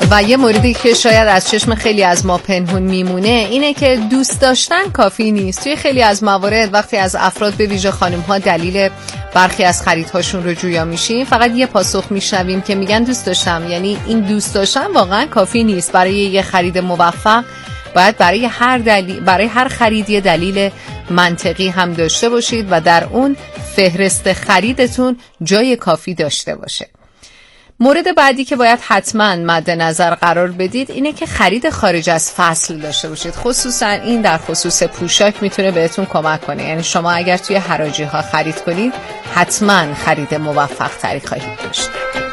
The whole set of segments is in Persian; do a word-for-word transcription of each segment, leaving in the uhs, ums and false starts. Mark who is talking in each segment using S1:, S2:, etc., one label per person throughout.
S1: و یه موردی که شاید از چشم خیلی از ما پنهون میمونه اینه که دوست داشتن کافی نیست. توی خیلی از موارد وقتی از افراد به ویژه خانم ها دلیل برخی از خریدهاشون رو جویا میشیم، فقط یه پاسخ میشنویم که میگن دوست داشتم. یعنی این دوست داشتن واقعا کافی نیست. برای یه خرید موفق باید برای هر دلیل، برای هر خرید یه دلیل منطقی هم داشته باشید و در اون فهرست خریدتون جای کافی داشته باشه. مورد بعدی که باید حتما مد نظر قرار بدید اینه که خرید خارج از فصل داشته باشید. خصوصا این در خصوص پوشاک میتونه بهتون کمک کنه. یعنی شما اگر توی حراجی ها خرید کنید حتما خرید موفق تری خواهید داشت.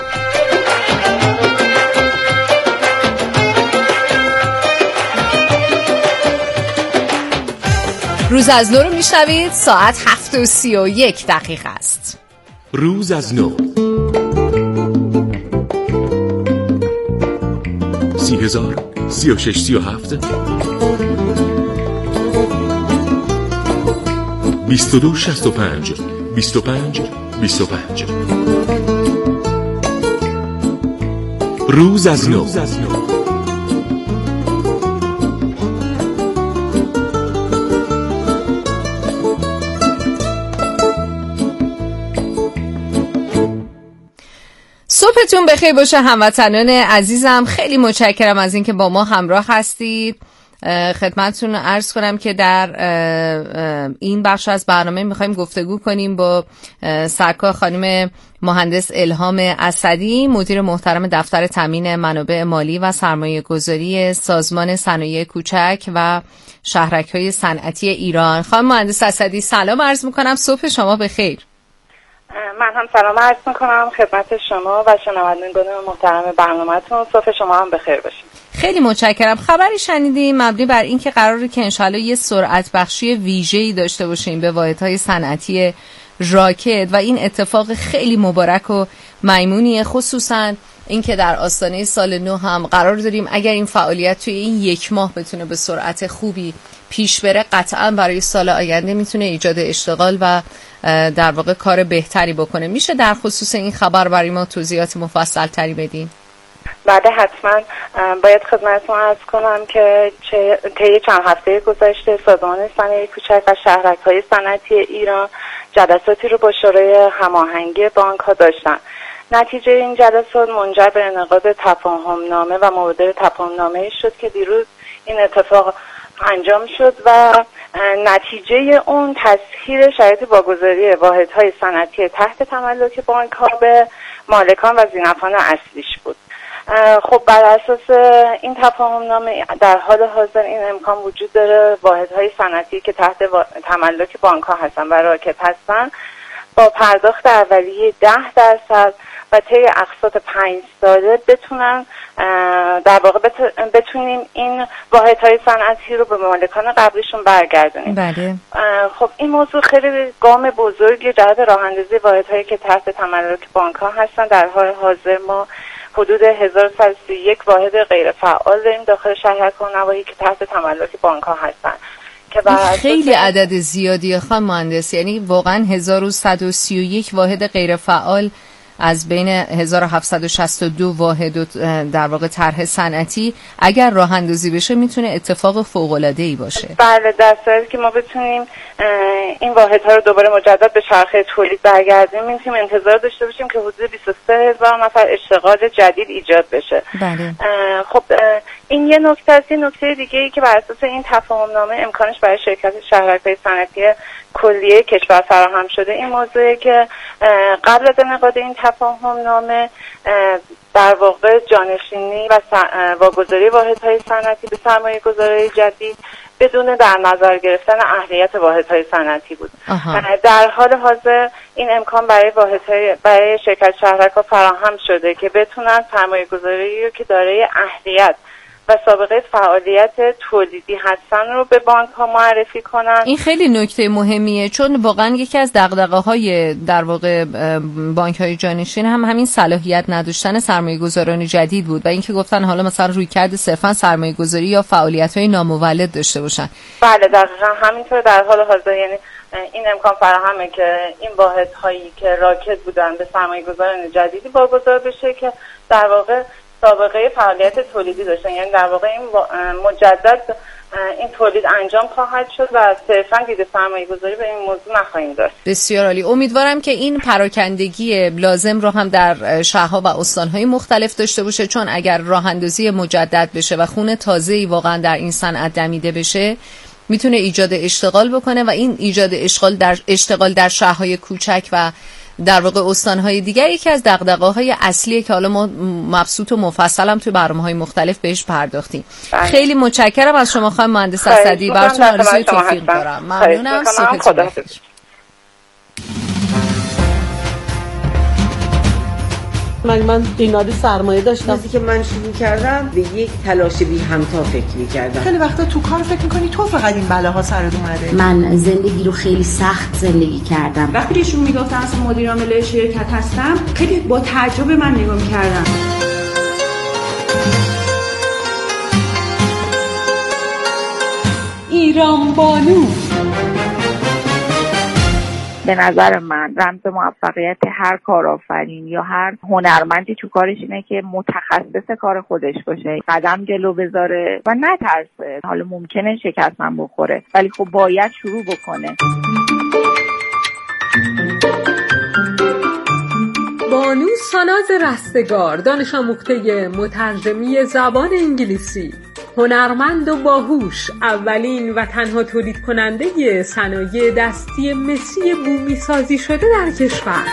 S1: روز از نو رو میشنوید. ساعت هفت و سی و یک دقیقه است.
S2: روز از نو سی هزار سی و شش سی و هفت بیست و دو شست و پنج بیست و پنج بیست و پنج. روز از نو.
S1: صبحتون بخیر باشه هموطنان عزیزم. خیلی متشکرم از اینکه با ما همراه هستید. خدمتتون عرض کنم که در این بخش از برنامه میخوایم گفتگو کنیم با سرکار خانم مهندس الهام اسدی، مدیر محترم دفتر تامین منابع مالی و سرمایه گذاری سازمان صنایع کوچک و شهرک‌های صنعتی ایران. خانم مهندس اسدی سلام عرض میکنم. صبح شما بخیر.
S3: من هم سلام عرض میکنم خدمت شما و شنوندگان محترم برنامه‌تون. صبح شما هم بخیر باشید.
S1: خیلی متشکرم. خبری شنیدیم مبنی بر این که قراره که انشالله یه سرعت بخشی ویژه‌ای داشته باشیم به واحدهای صنعتی راکت و این اتفاق خیلی مبارک و میمونیه، خصوصا اینکه در آستانه سال نو هم قرار داریم اگر این فعالیت توی این یک ماه بتونه به سرعت خوبی پیش بره قطعا برای سال آینده میتونه ایجاد اشتغال و در واقع کار بهتری بکنه. میشه در خصوص این خبر برای ما توضیحات مفصل تری بدین؟
S3: بعد حتما باید خدمتتون عرض کنم که طی چند هفته گذشته سازمان صنایع کوچک و شهرک‌های صنعتی ایران جلساتی رو با شورای هماهنگی بانک‌ها داشتن. نتیجه این جلسات منجر به انعقاد تفاهم‌نامه و مبادله تفاهم‌نامه‌ای شد که دیروز این اتفاق انجام شد و نتیجه اون تسهیل شرایط واگذاری واحدهای صنعتی تحت تملک بانک‌ها به مالکان و ذینفعان اصلیش بود. خب بر اساس این تفاهم‌نامه در حال حاضر این امکان وجود داره واحدهای صنعتی که تحت تملک بانک‌ها هستن و راکت هستن با پرداخت اولیه ده درصد و طی اقساط پنج ساله بتونن در واقع بتونیم این واحدهای صنعتی رو به مالکان قبلیشون برگردونیم.
S1: بله.
S3: خب این موضوع خیلی گام بزرگی جهت راه اندازی واحدهایی که تحت تملک بانک‌ها هستن. در حال حاضر ما حدود هزار و صد و سی و یک واحد غیر فعال داریم داخل شهرک و نواحی که تحت تملک بانک‌ها هستن.
S1: خیلی عدد زیادیه خانم مهندس. یعنی واقعا هزار و صد و سی و یک واحد غیر فعال از بین هزار و هفتصد و شصت و دو واحد و در واقع طرح صنعتی اگر راه اندازی بشه میتونه اتفاق فوق‌العاده‌ای باشه.
S3: بله، در صورتی که ما بتونیم این واحدها رو دوباره مجدد به چرخه تولید برگردیم میتونیم انتظار داشته باشیم که حدود بیست و سه هزار نفر اشتغال جدید ایجاد بشه.
S1: بله.
S3: خب این یه نکته است. یه نکته دیگه ای که بر اساس این تفاهم‌نامه امکانش برای شرکت شهرک‌های صنعتی کلیه کشور فراهم شده این موضوعه که قبل از انعقاد این تفاهم‌نامه در واقع جانشینی و واگذاری واحدهای صنعتی به سرمایه‌گذاری جدید بدون در نظر گرفتن اهلیت واحدهای صنعتی بود. آها. در حال حاضر این امکان برای واحدهای برای شرکت شهرک‌ها فراهم شده که بتونن سرمایه‌گذاری رو که دارای اهلیت و سابقه فعالیت تولیدی هستن رو به بانک ها معرفی کنن.
S1: این خیلی نکته مهمیه چون واقعا یکی از دغدغه های در واقع بانک های جانشین هم همین صلاحیت نداشتن سرمایه گذاران جدید بود و اینکه گفتن حالا مثلا رویکرد صرفا سرمایه گذاری یا فعالیت های نامولد داشته باشن.
S3: بله دقیقا همینطور. در حال حاضر یعنی این امکان فراهمه که این واحد هایی که راکت بودن به سرمایه گذاران جدیدی واگذار بشه که در واقع سابقه فعالیت تولیدی داشتن، یعنی در واقع این مجدد این تولید انجام خواهد شد و صرفا دید سرمایه گذاری به این موضوع نخواهیم داشت.
S1: بسیار عالی. امیدوارم که این پراکندگی لازم رو هم در شهرها و استانهای مختلف داشته باشه، چون اگر راه اندازی مجدد بشه و خون تازه‌ای واقعا در این صنعت دمیده بشه میتونه ایجاد اشتغال بکنه و این ایجاد اشتغال در اشتغال در شهرهای کوچک و در واقع استانهای دیگر یکی از دغدغه‌های اصلیه که حالا ما مبسوط و مفصل هم توی برنامه‌های مختلف بهش پرداختیم. بله. خیلی متشکرم از شما خانم مهندس اسدی، براتون آرزوی توفیق دارم. ممنونم. صبحتون بخیر.
S4: من من قیمت سرمایه داشتم. وقتی که من شروع کردم به یک تلاش بی همتا فکر می‌کردم.
S5: خیلی وقتا تو کار فکر می‌کنی تو فقط این بلاها سرت اومده.
S6: من زندگی رو خیلی سخت زندگی کردم.
S7: وقتی ایشون میگفتن اصلا مدیر عامل شرکت هستم، خیلی با تعجب من نگاه می‌کردم.
S4: ایران بانو
S3: به نظر من رمز موفقیت هر کارآفرین یا هر هنرمندی تو کارش اینه که متخصص کار خودش باشه، قدم جلو بذاره و نترسه. حالا ممکنه شکست هم بخوره ولی خب باید شروع بکنه.
S8: بانو ساناز رستگار، دانش آموخته مترجمی زبان انگلیسی، هنرمند و باهوش، اولین و تنها تولید کننده صنایع دستی مسی بومی سازی شده در کشور.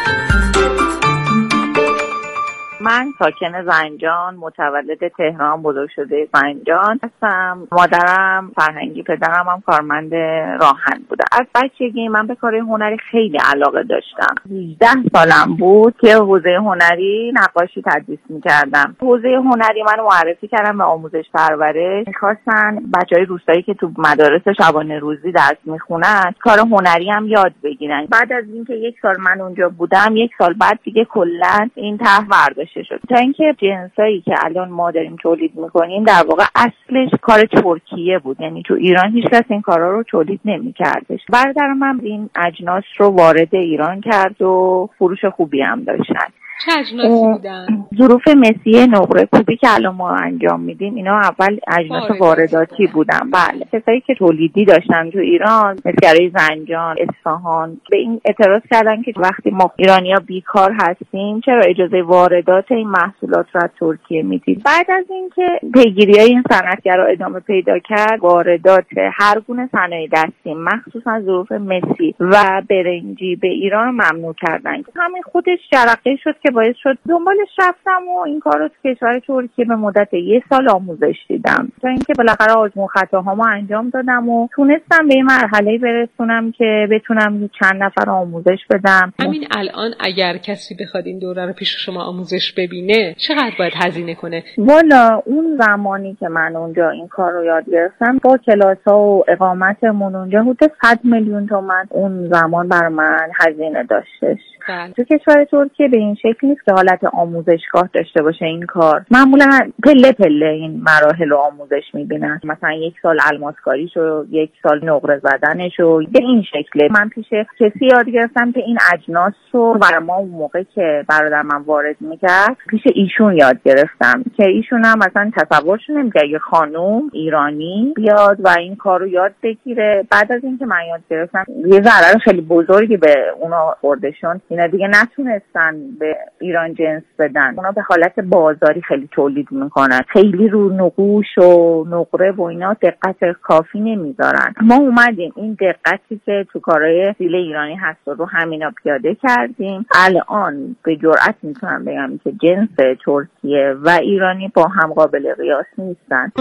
S3: من ساکن زنجان، متولد تهران، بزرگ شده زنجان هستم. مادرم فرهنگی، پدرم هم کارمند راهن بوده. از بچگی من به کار هنری خیلی علاقه داشتم. هجده سالم بود که حوزه هنری نقاشی تدریس می‌کردم. حوزه هنری منو معرفی کردم به آموزش پرورش. می‌خواستن بچهای روستایی که تو مدارس شبانه روزی درس می‌خونن کار هنری هم یاد بگیرن. بعد از اینکه یک سال من اونجا بودم، یک سال بعد دیگه کلاً این طرح برداشت شد تا اینکه جنسایی که الان ما داریم تولید میکنیم در واقع اصلش کار ترکیه بود، یعنی تو ایران هیچ کس این کارا رو تولید نمیکردش. برادر من این اجناس رو وارد ایران کرد و فروش خوبی هم داشتن.
S8: چه اجناسی بودن؟
S3: ظروف مسی نقره کوبی که الان ما انجام میدیم اینا اول اجناس وارداتی بودن. بله، کسایی که تولیدی داشتن تو ایران، مسگرای زنجان، اصفهان، به این اعتراض کردن که وقتی ما ایرانی‌ها بیکار هستیم چرا اجازه واردات این محصولات رو از ترکیه میدیم. بعد از اینکه پیگیری‌های این صنعتگرا ادامه پیدا کرد، واردات هر گونه صنایع دستی مخصوصا ظروف مسی و برنجی به ایران ممنوع کردن. همین خودش جرقه شد که باعث شد دنبالش رفتم و این کار رو تو کشور ترکیه به مدت یک سال آموزش دیدم تا اینکه بالاخره آزمون خطاهامو انجام دادم و تونستم به این مرحله برسونم که بتونم چند نفر آموزش بدم.
S8: همین الان اگر کسی بخواد این دوره رو پیش شما آموزش ببینه چقدر باید هزینه کنه؟
S3: والا اون زمانی که من اونجا این کار رو یاد گرفتم با کلاس‌ها و اقامتمون اونجا حدود صد میلیون تومان اون زمان بر من هزینه داشتش.
S8: بله.
S3: تو کشور ترکیه به این شکل نیست که حالت آموزشگاه داشته باشه این کار. معمولا پله پله این مراحل رو آموزش میبینن، مثلا یک سال الماسکاریشو، یک سال نقره زدنشو، به این شکله. من پیش کسی یاد گرفتم که این اجناس رو برای ما اون موقع که برادر من وارد میکرد پیش ایشون یاد گرفتم که ایشون هم مثلا تصورش نمیکرد یه خانوم ایرانی بیاد و این کار رو یاد بگیره. بعد از اینکه من یاد گرفتم یه ضرر خیلی بزرگی به اونا خوردشون، اینا دیگه نتونستن به ایران جنس بدن. اونا به حالت بازاری خیلی تولید میکنن، خیلی رو نقوش و نقره و اینا دقت کافی نمیذارن. ما اومدیم این دقتی که تو کارهای سیل ایرانی هست رو همینا پیاده کردیم. الان به جرئت میتونم بگم که جنس ترکیه و ایرانی با هم قابل قیاس نیستن.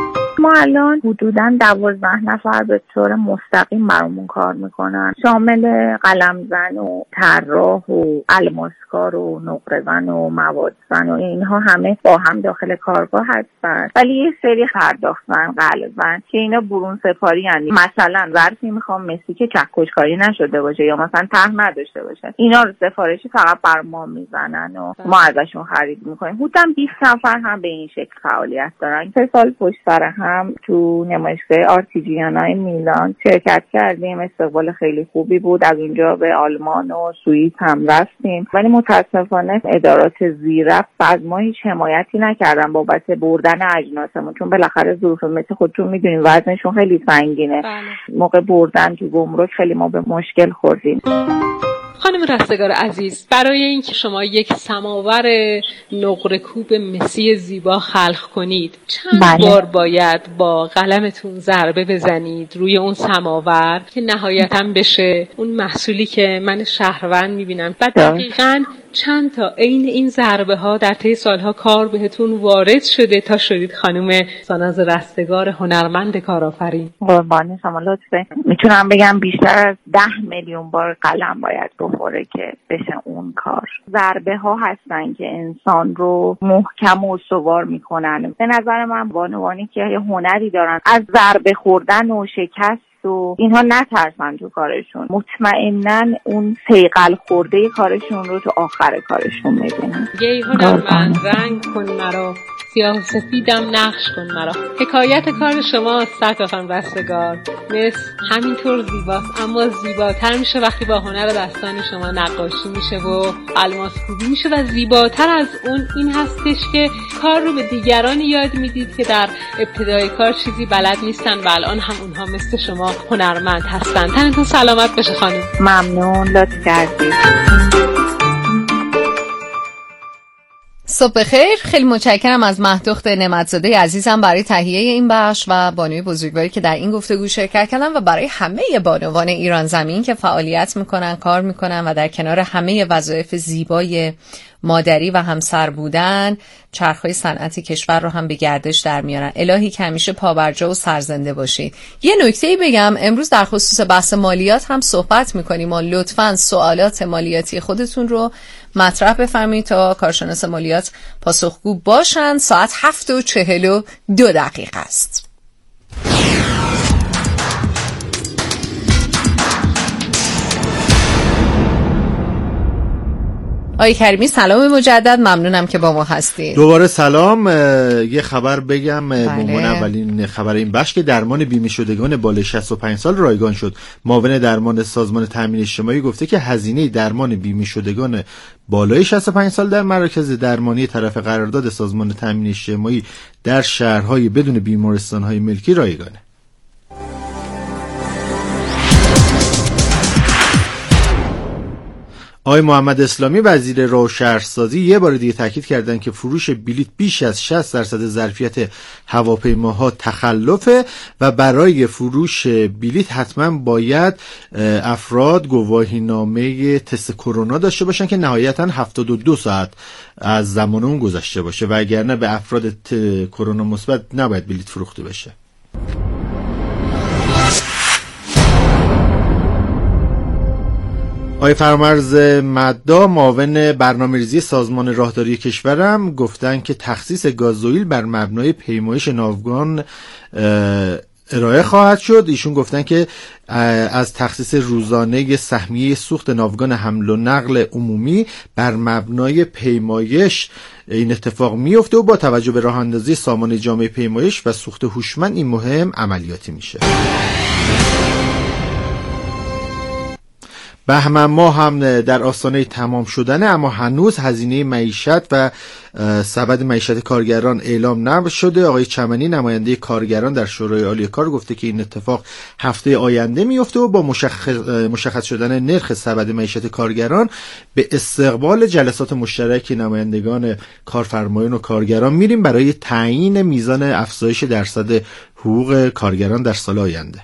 S3: ما الان حدوداً دوازده نفر به طور مستقیم برامون کار میکنن، شامل قلمزن و طراح و الماسکار و نقره‌زن و موادزن و اینها همه با هم داخل کارگاه هستن. ولی یه سری پرداختن قلمزن که اینا برون سپاری هستن. مثلا ظرفی میخوام مسی که چکشکاری نشده باشه یا مثلا ته نداشته باشه، اینا رو سفارشی فقط بر ما میزنن و ما ازشون خرید میکنیم. حدوداً بیست نفر هم به این شکل فعالیت دارن. سه سال پشت سر هم تو نمایشگاه آرتیجیانای میلان شرکت کردیم. استقبال خیلی خوبی بود. از اونجا به آلمان و سوئیس هم رفتیم، ولی متاسفانه ادارات زیرفت از ما هیچ حمایتی نکردن بابت بردن اجناسمون، چون بالاخره ظروف مثل خودتون میدونین وزنشون خیلی سنگینه. بله. موقع بردن تو گمرک خیلی ما به مشکل خوردیم.
S8: خانم رستگار عزیز، برای اینکه شما یک سماور نقره کوب مسی زیبا خلق کنید چند بله. بار باید با قلمتون ضربه بزنید روی اون سماور که نهایتاً بشه اون محصولی که من شهروند میبینم؟ بعد دقیقاً چند تا عین این ضربه ها در طی سالها کار بهتون وارد شده تا شدید خانم ساناز رستگار، هنرمند کارآفرین؟
S3: قربان شما لطفه. میتونم بگم بیشتر از ده میلیون بار قلم باید بخوره که بشه اون کار. ضربه ها هستن که انسان رو محکم و استوار میکنن. به نظر من بانوانی که هنری دارن از ضربه خوردن و شکست و اینها نترسن تو کارشون، مطمئناً اون صیقل خورده کارشون رو تو آخر کارشون میبینن.
S8: گی هنرمند رنگ کن مرا، سیاه سفیدم نقش کن مرا. حکایت کار شما سطح خانم رستگار مثل همینطور زیباست، اما زیباتر میشه وقتی با هنر دستان شما نقاشی میشه و الماس کوبی میشه. و زیباتر از اون این هستش که کار رو به دیگرانی یاد میدید که در ابتدای کار چیزی بلد نیستن و الان هم اونها مثل شما هنرمند هستن. تنتون سلامت بشه خانم.
S3: ممنون، لطف کردید.
S1: صبح بخیر. خیلی متشکرم از مهدخت نعمتزاده عزیزم برای تهیه این بخش و بانوی بزرگواری که در این گفتگو شرکت کردن، و برای همه بانوان ایران زمین که فعالیت میکنن، کار میکنن و در کنار همه وظایف زیبای مادری و همسر بودن چرخهای صنعتی کشور رو هم به گردش در میارن. الهی که همیشه پابرجا و سرزنده باشید. یه نکته‌ای بگم، امروز در خصوص بحث مالیات هم صحبت میکنیم. ما لطفاً سوالات مالیاتی خودتون رو مطرح بفرمایید تا کارشناس مالیات پاسخگو باشن. ساعت هفت و چهل و دو دقیقه است. آقای کریمی سلام مجدد، ممنونم که با ما هستید.
S9: دوباره سلام. یه خبر بگم به عنوان اولین خبر این بخش که درمان بیمه شدگان بالای شصت و پنج سال رایگان شد. معاون درمان سازمان تامین اجتماعی گفته که هزینه درمان بیمه شدگان بالای شصت و پنج سال در مراکز درمانی طرف قرارداد سازمان تامین اجتماعی در شهرهای بدون بیمارستان‌های ملکی رایگانه. آقای محمد اسلامی وزیر راه و شهرسازی یه بار دیگه تاکید کردن که فروش بلیط بیش از شصت درصد ظرفیت هواپیماها تخلفه و برای فروش بلیط حتما باید افراد گواهینامه تست کرونا داشته باشن که نهایتا هفتاد و دو ساعت از زمان اون گذشته باشه و اگر نه به افراد کرونا مثبت نباید بلیط فروخته بشه. آقای فرامرز مدا معاون برنامه‌ریزی سازمان راهداری کشورم گفتن که تخصیص گازوئیل بر مبنای پیمایش ناوگان ارائه خواهد شد. ایشون گفتن که از تخصیص روزانه سهمیه سوخت ناوگان حمل و نقل عمومی بر مبنای پیمایش این اتفاق میفته و با توجه به راه اندازی سامانه جامعه پیمایش و سوخت هوشمند این مهم عملیاتی میشه. بهمن ماه هم در آستانه تمام شدنه، اما هنوز هزینه معیشت و سبد معیشت کارگران اعلام نشده. آقای چمنی نماینده کارگران در شورای عالی کار گفته که این اتفاق هفته آینده میفته و با مشخص, مشخص شدن نرخ سبد معیشت کارگران به استقبال جلسات مشترک نمایندگان کارفرمایان و کارگران میریم برای تعیین میزان افزایش درصد حقوق کارگران در سال آینده.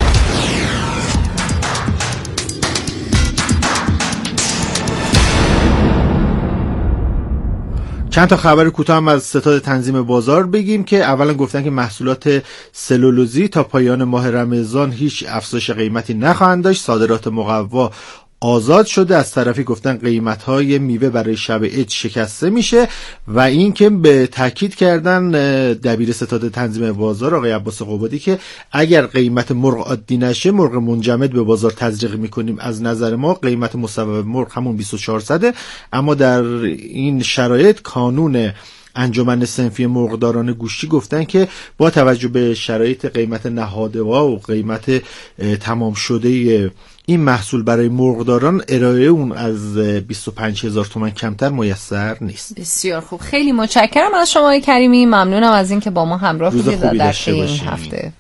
S9: چند تا خبر کوتاه هم از ستاد تنظیم بازار بگیم که اولا گفتن که محصولات سلولوزی تا پایان ماه رمضان هیچ افزایش قیمتی نخواهند داشت. صادرات مقوا آزاد شده. از طرفی گفتن قیمت‌های میوه برای شب عید شکسته میشه و این که به تاکید کردن دبیر ستاد تنظیم بازار آقای عباس قبادی که اگر قیمت مرغ عادی نشه مرغ منجمد به بازار تزریق میکنیم. از نظر ما قیمت مصوب مرغ همون بیست و چهار صده، اما در این شرایط کانون انجمن صنفی مرغداران گوشتی گفتن که با توجه به شرایط قیمت نهاده‌ها و قیمت تمام شده این محصول برای مرغداران ارائه اون از بیست و پنج هزار تومان کمتر میسر نیست.
S1: بسیار خوب، خیلی متشکرم از شما آقای کریمی، ممنونم از اینکه با ما همراه بودید در طی این هفته.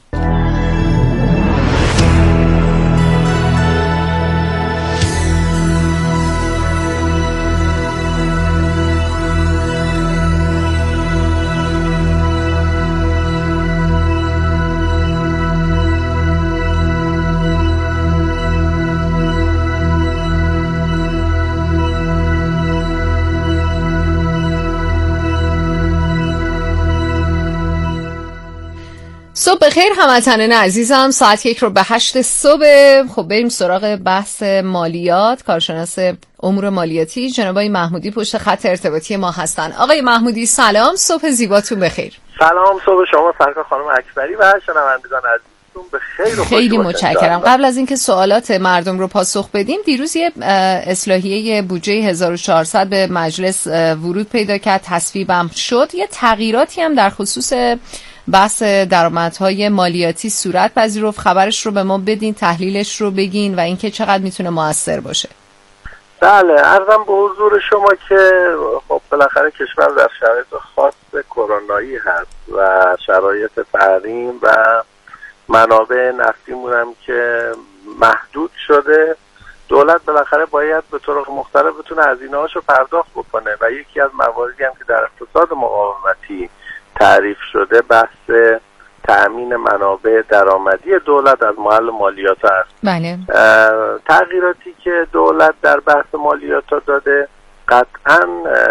S1: صبح بخیر هموطنان عزیزم، ساعت یک رو به هشت صبح. خب بریم سراغ بحث مالیات. کارشناس امور مالیاتی جناب آقای محمودی پشت خط ارتباطی ما هستن. آقای محمودی سلام، صبح زیباتون بخیر.
S10: سلام، صبح شما سرکار خانم اکبری و شنوندگان عزیزتون بخیر و خوش
S1: خیلی متشکرم. قبل از اینکه سوالات مردم رو پاسخ بدیم، دیروز یه اصلاحیه بودجه هزار و چهارصد به مجلس ورود پیدا کرد، تصویبم شد. یه تغییراتی هم در خصوص بحث درآمدهای مالیاتی صورت پذیرفت. خبرش رو به ما بدین، تحلیلش رو بگین و اینکه چقدر میتونه موثر باشه.
S10: بله، عرضم به حضور شما که خب بالاخره کشور در شرایط خاص کرونایی هست و شرایط تحریم و منابع نفتیمون هم که محدود شده. دولت بالاخره باید به طرق مختلف بتونه هزینه‌هاشو پرداخت بکنه و یکی از مواردی هم که در اقتصاد مقاومتی تعریف شده بحث تأمین منابع درآمدی دولت از محل مالیات است.
S1: بله.
S10: تغییراتی که دولت در بحث مالیات داده قطعاً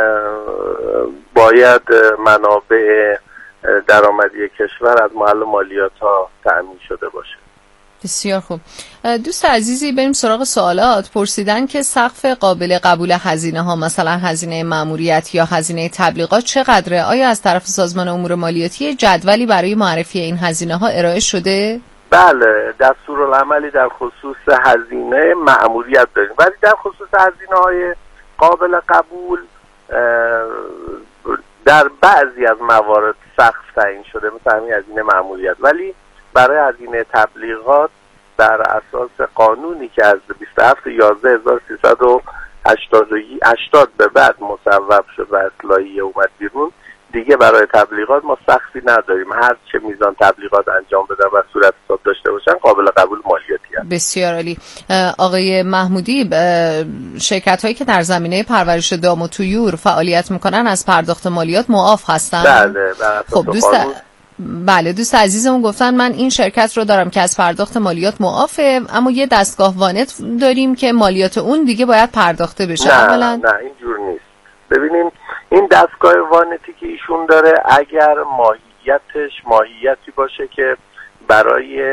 S10: باید منابع درآمدی کشور از محل مالیات ها تأمین شده باشه.
S1: بسیار خوب. دوست عزیزی بریم سراغ سوالات. پرسیدن که سقف قابل قبول هزینه ها، مثلا هزینه ماموریت یا هزینه تبلیغات چقدره؟ آیا از طرف سازمان امور مالیاتی جدولی برای معرفی این هزینه ها ارائه شده؟
S10: بله، دستورالعملی در خصوص هزینه ماموریت داریم، ولی در خصوص هزینه های قابل قبول در بعضی از موارد سقف تعیین شده، مثل همین هزینه ماموریت. ولی برای هزینه تبلیغات در اساس قانونی که از بیست و هفت یازده هزار و سیصد و هشتاد به بعد مصوب شد و اصلاحیه اومد بیرون، دیگه برای تبلیغات ما سقفی نداریم. هر چه میزان تبلیغات انجام بدن و صورت حساب داشته باشن قابل قبول مالیاتی هست.
S1: بسیار عالی. آقای محمودی، شرکت هایی که در زمینه پرورش دام و طیور فعالیت میکنن از پرداخت مالیات معاف هستن؟
S10: بله.
S1: خب دوست بله دوست عزیزمون گفتن من این شرکت رو دارم که از پرداخت مالیات معافه، اما یه دستگاه وانت داریم که مالیات اون دیگه باید پرداخته بشه.
S10: نه
S1: اولا
S10: نه اینجور نیست. ببینیم این دستگاه وانتی که ایشون داره اگر ماهیتش ماهیتی باشه که برای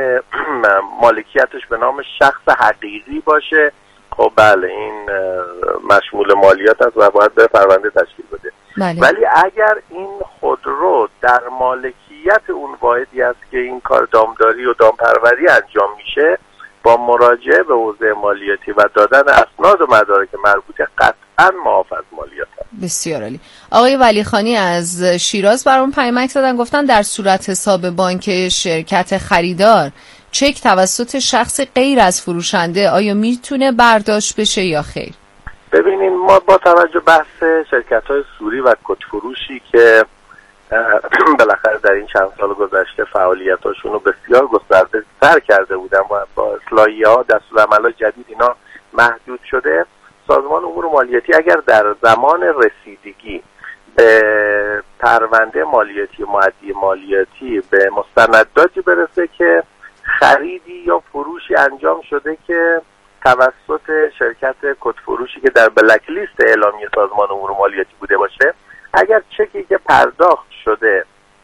S10: مالکیتش به نام شخص حقیقی باشه، خب بله این مشمول مالیات است و باید به پرونده تشکیل بده.
S1: بله.
S10: ولی اگر این خودرو در مالکیت اون واحدی است که این کار دامداری و دامپروری انجام میشه، با مراجعه به حوزه مالیاتی و دادن اسناد و مدارک مربوطه قطعاً معاف از مالیات است.
S1: بسیار عالی. آقای ولیخانی از شیراز برام پیامک زدن، گفتن در صورت حساب بانک شرکت خریدار چک توسط شخص غیر از فروشنده آیا میتونه برداشت بشه یا خیر؟
S10: ببینین ما با توجه بحث شرکت‌های سوری و کدفروشی که بالاخره در این چند سال گذشته فعالیتاشون رو بسیار گسترده تر کرده بودن و با اصلاحیه‌ها دستورالعمل جدید اینا محدود شده، سازمان امور مالیاتی اگر در زمان رسیدگی به پرونده مالیاتی معدی مالیاتی به مستنداتی برسه که خریدی یا فروشی انجام شده که توسط شرکت کدفروشی که در بلک لیست اعلامی سازمان امور مالیاتی بوده باشه، اگر چکی که پرداخت شده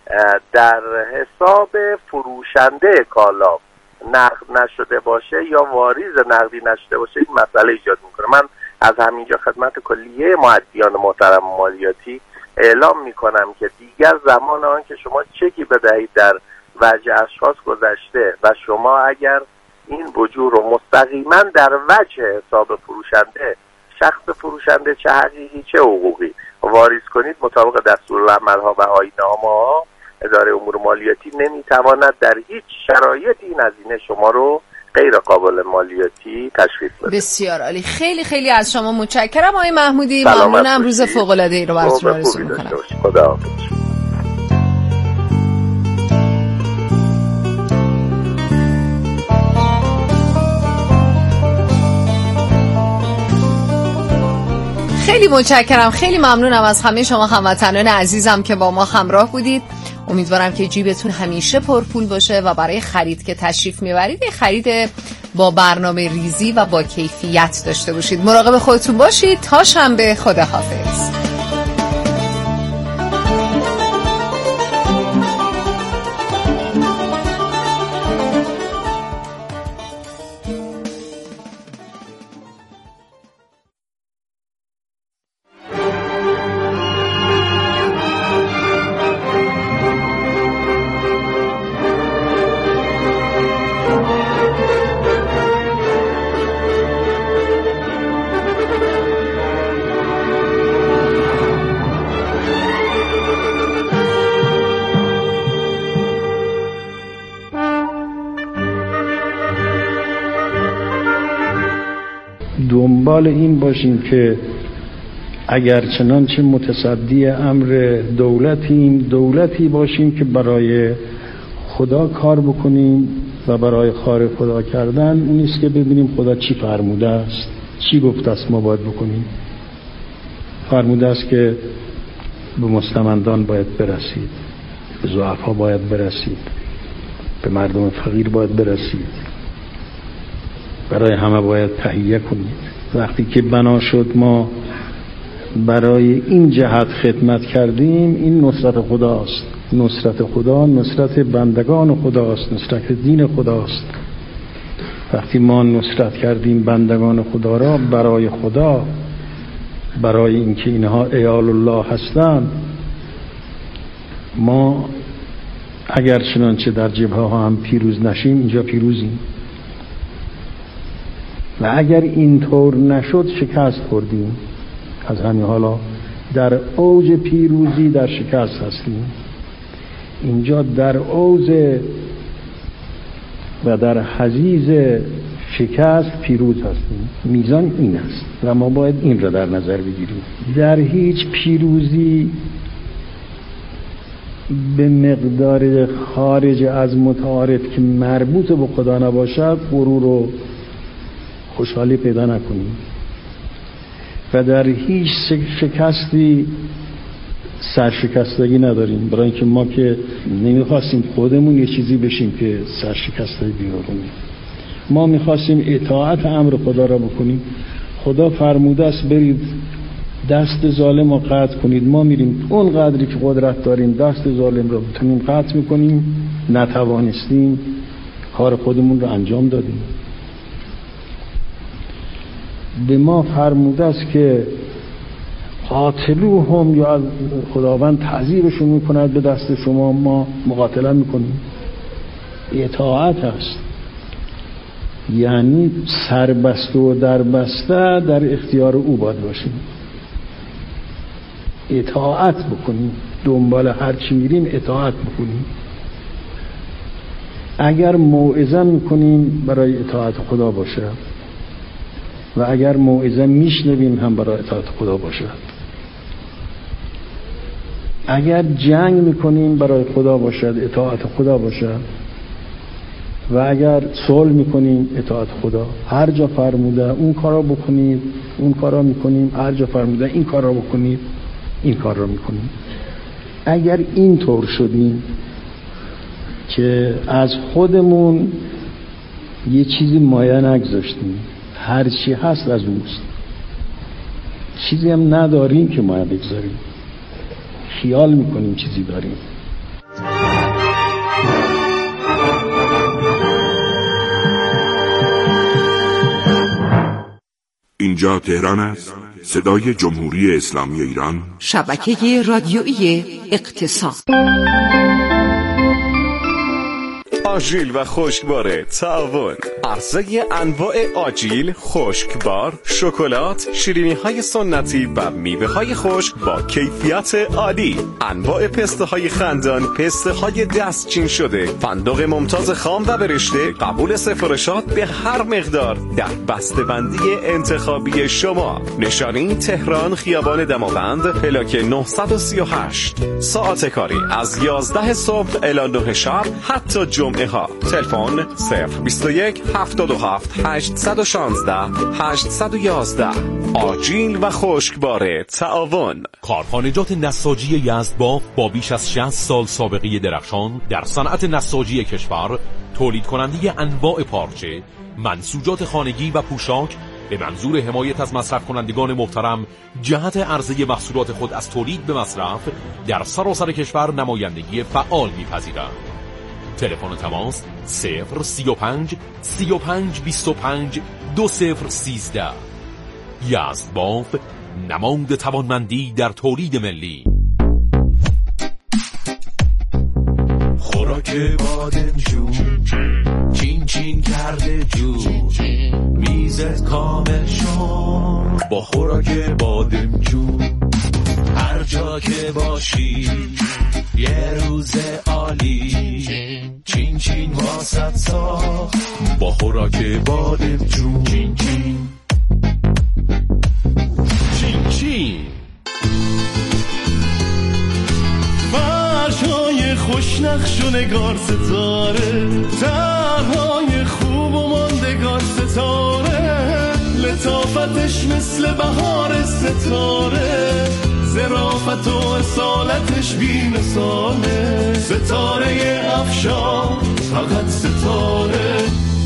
S10: در حساب فروشنده کالا نقد نشده باشه یا واریز نقدی نشده باشه، این مسئله ایجاد میکنه. من از همینجا خدمت کلیه معدیان محترم مالیاتی اعلام میکنم که دیگر زمان آن که شما چکی بدهید در وجه اشخاص گذشته و شما اگر این وجوه رو مستقیما در وجه حساب فروشنده، شخص فروشنده چه حقیقی چه حقوقی واریز کنید مطابق دستورالعمل‌ها و آیین‌نامه‌ها اداره امور مالیاتی نمیتواند در هیچ شرایطی این هزینه شما رو غیر قابل مالیاتی تشخیص بده.
S1: بسیار عالی. خیلی خیلی از شما متشکرم آقای محمودی. ممنونم. روز فوق‌العاده‌ای رو براتون آرزو می‌کنم.
S10: خداحافظ.
S1: خیلی متشکرم. خیلی ممنونم از همه شما هموطنان عزیزم که با ما همراه بودید. امیدوارم که جیبتون همیشه پرپول باشه و برای خرید که تشریف میبرید یه خرید با برنامه ریزی و با کیفیت داشته باشید. مراقب خودتون باشید. تا شنبه، خداحافظ.
S11: دنبال این باشیم که اگر چنانچه متصدی امر دولتیم، دولتی باشیم که برای خدا کار بکنیم و برای خار خدا کردن اون نیست که ببینیم خدا چی فرموده است، چی گفته است ما باید بکنیم. فرموده است که به مستمندان باید برسید، به ضعفا باید برسید، به مردم فقیر باید برسید، برای همه باید تهیه کنید. وقتی که بنا شد ما برای این جهت خدمت کردیم، این نصرت خداست. نصرت خدا نصرت بندگان خداست، نصرت دین خداست. وقتی ما نصرت کردیم بندگان خدا را برای خدا، برای اینکه اینها عیال الله هستند، ما اگر چنانچه در جبهه ها هم پیروز نشیم اینجا پیروزیم و اگر اینطور نشد شکست خوردیم. از همین حالا در اوج پیروزی در شکست هستیم. اینجا در اوج و در حضیض شکست پیروز هستیم. میزان این است و ما باید این را در نظر بگیریم. در هیچ پیروزی به مقدار خارج از متعارف که مربوط به خدا نباشد غرور و خوشحالی پیدا نکنیم و در هیچ شکستی سرشکستگی نداریم، برای اینکه ما که نمیخواستیم خودمون یه چیزی بشیم که سرشکستگی بیارونیم. ما میخواستیم اطاعت امر خدا را بکنیم. خدا فرموده است برید دست ظالم را قطع کنید. ما میریم اون قدری که قدرت داریم دست ظالم را بتونیم قطع میکنیم. نتوانستیم، کار خودمون رو انجام دادیم. به ما فرموده است که قاتلوهم، یا خداوند تعذیبشون میکند به دست شما، ما مقاتله میکنیم. اطاعت است، یعنی سربسته و دربسته در اختیار او باید باشیم، اطاعت بکنیم، دنبال هر چی میریم اطاعت بکنیم. اگر موعظه میکنیم برای اطاعت خدا باشه و اگر موعظه میشنویم هم برای اطاعت خدا باشد. اگر جنگ میکنیم برای خدا باشد، اطاعت خدا باشد، و اگر صلح میکنیم اطاعت خدا. هر جا فرموده اون کارا بکنید اون کارا میکنیم، هر جا فرموده این کارا بکنید این کار را میکنیم. اگر این طور شدیم که از خودمون یه چیزی مایه نگذاشتیم، هر چی هست از اوست، چیزی هم نداریم که مایه بگذاریم، خیال میکنیم چیزی داریم.
S2: اینجا تهران است، صدای جمهوری اسلامی ایران،
S12: شبکه رادیویی اقتصاد. آجیل و خشکبار تعاون. عرضه انواع آجیل، خشکبار، شکلات، شیرینی‌های سنتی و میوه‌های خشک با کیفیت عالی. انواع پسته‌های خندان، پسته‌های دستچین شده، فندق ممتاز خام و برشته. قبول سفارشات به هر مقدار در بسته‌بندی انتخابی شما. نشانی تهران، خیابان دماوند، پلاک نهصد و سی و هشت. ساعت کاری از یازده صبح الی نه شب، حتی جمعه ها. تلفن صفر بیست و یک هفتاد و هفت هشتصد و شانزده هشتصد و یازده. آجیل و خشکبار تعاون.
S13: کارخانجات نساجی یزدباف با بیش از شصت سال سابقه درخشان در صنعت نساجی کشور، تولید کننده انواع پارچه، منسوجات خانگی و پوشاک به منظور حمایت از مصرف کنندگان محترم جهت عرضه محصولات خود از تولید به مصرف در سراسر کشور نمایندگی فعال می‌پذیرند. تلفن تماس صفر سی و پنج سی و پنج بیست و پنج دو صفر سیزده. یزدباف، نماد توانمندی در تولید ملی.
S14: خوراک بادمجون چین چین کرده جون، میزت کامل شد با خوراک بادمجون. هر جا که باشی یه روز عالی، چین چین واسط ساخت با خوراک بادمجون. چین چین چین چین. فرشای خوشنقش و نگار ستاره، طرحهای خوب و ماندگار ستاره، لطافتش مثل بهار ستاره، ظرافت و اصالتش بی مثاله، ستاره افشان فقط ستاره.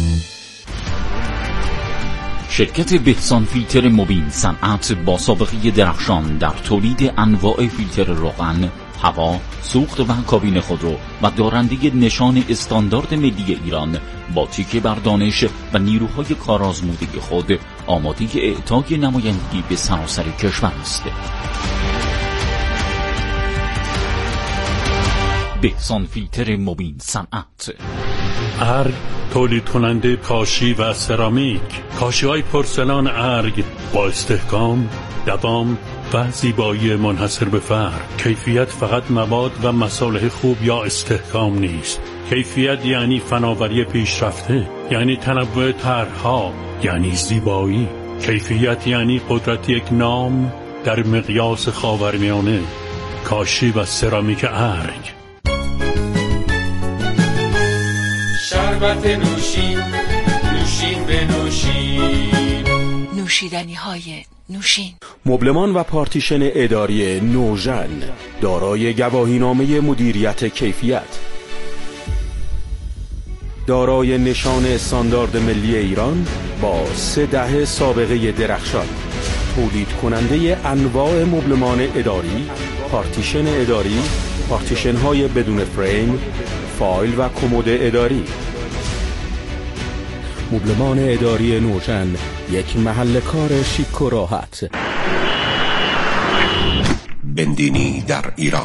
S15: شرکت بهسان فیلتر مبین صنعت با سابقه درخشان در تولید انواع فیلتر روغن، هوا، سوخت و کابین خودرو و دارنده نشان استاندارد ملی ایران با تکیه بر دانش و نیروهای کارآزموده خود آماده اعطای نمایندگی به سراسر کشور است. بهسان فیلتر مبین صنعت.
S11: ارگ تولید کننده کاشی و سرامیک، کاشی های پرسلان ارگ با استحکام، دوام و زیبایی منحصر به فرد. کیفیت فقط مواد و مصالح خوب یا استحکام نیست. کیفیت یعنی فناوری پیشرفته، یعنی تنوع طرح‌ها، یعنی زیبایی. کیفیت یعنی قدرت یک نام در مقیاس خاورمیانه. کاشی و سرامیک ارگ.
S14: شربت نوشین، نوشین به نوشین،
S16: نوشیدنی های نوشین.
S17: مبلمان و پارتیشن اداری نوژن، دارای گواهینامه مدیریت کیفیت، دارای نشان استاندارد ملی ایران با سه دهه سابقه درخشان، تولید کننده انواع مبلمان اداری، پارتیشن اداری، پارتیشن های بدون فریم، فایل و کمد اداری. مبلمان اداری نوژن، یک محل کار شیک و راحت.
S18: بندینی در ایران،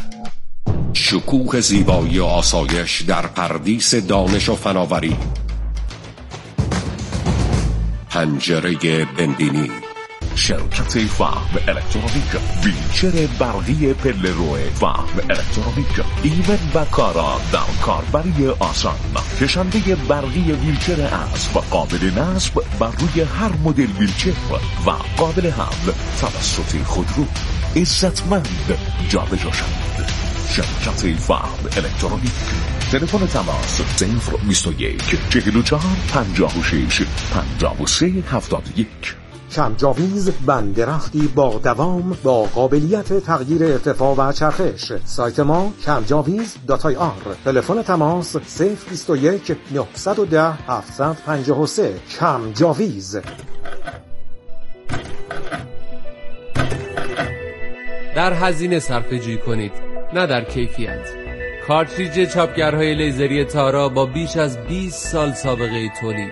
S18: شکوه زیبایی و آسایش در پردیس دانش و فناوری. پنجره بندینی،
S19: شرکت فهم الکترونیک، ویلچر برقی پله روی فهم الکترونیک، ایون و کارا در کاربری آسان، کشنده برقی ویلچر اسب و قابل نصب بر روی هر مدل ویلچر و قابل حمل توسط خودرو، عزتمند جابجا شود. شرکت فهم الکترونیک. تلفن تماس صفر بیست و یک چهل و چهار پنجاه و شش پنجاه و سه هفتاد و یک.
S20: کمجاویز بندرختی با دوام با قابلیت تغییر ارتفاع و چرخش. سایت ما کمجاویز دات آی آر. تلفن تماس صفر بیست و یک نهصد و ده هفتصد و پنجاه و سه. کمجاویز.
S21: در هزینه صرفه‌جویی کنید، نه در کیفیت. کارتریج چاپگرهای لیزری تارا با بیش از بیست سال سابقه تولید.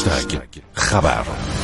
S19: هشتگ خبر.